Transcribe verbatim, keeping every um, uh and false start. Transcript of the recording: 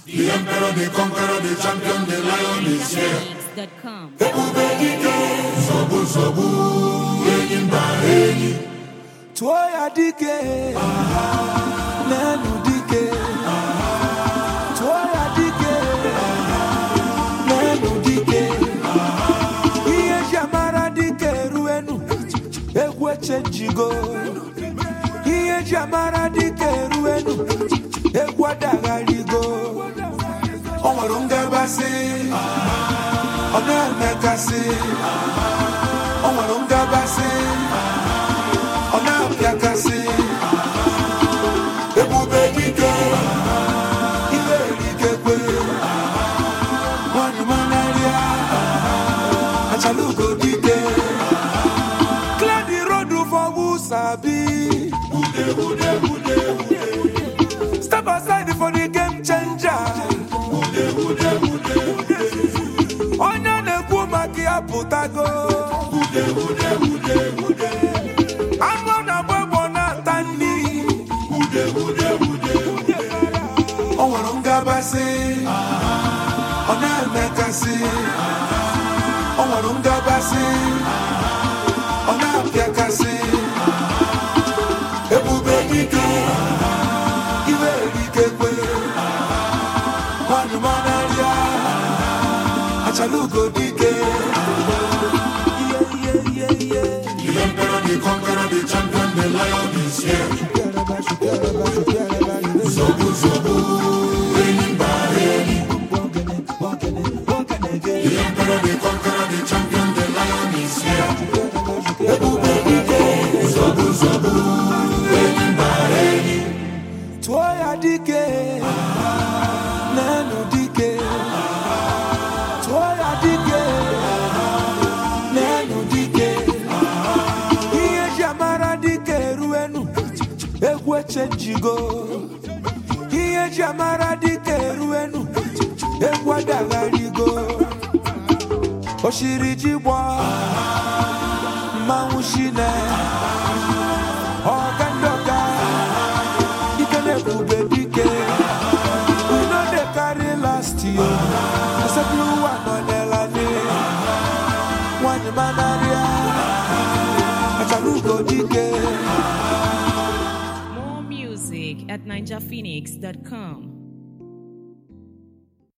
The emperor, the conqueror, the champion, the lion is here. Ebubedike, sobu sobu, enyi mba enyi. Tuoya dike, nenu dike. Tuoya dike, nenu dike. Iye jamara dike ruenu, egwe chenjigo. Iye jamara dike ruenu, egwe dagarigo. Onwarunga basi, onamekasi. Onwarunga basi, onamekasi. Ebubedike, iberike kwe. Wani manaria, achalugo dike. Clear the road for who sabi. Ude, ude, ude, ude. Step aside for the game changer. Ude, ude, ude, ude. Onya neku maki aputago. Ude, ude, ude, ude. Amo na bwebo na tani. Ude, ude, ude, ude. Onwarunga basi, onamekasi. Onwarunga basi, onamekasi. Ebubedike, iberike kwe. Wani manaria, achalugo dike. Yeah, yeah, yeah, yeah. The emperor, the conqueror, the champion, the lion is here. Zobu zobu, enyi mba enyi. The emperor, the conqueror, the champion, the lion is here. Ebubedike, Zobu zobu, enyi mba enyi. tuoya dike, nenu dike. Tuoya dike, nenu dike. Iye jamara dike ruenu, egwe chenjigo. Iye jamara dike ruenu, egwe dagarigo. Oshiri jibwa, maushine. Ogandoga, ikene kubedike. We know they carry last year. I said you are not elane. One manaria, achalugo dike. More music at ninja phoenix dot com.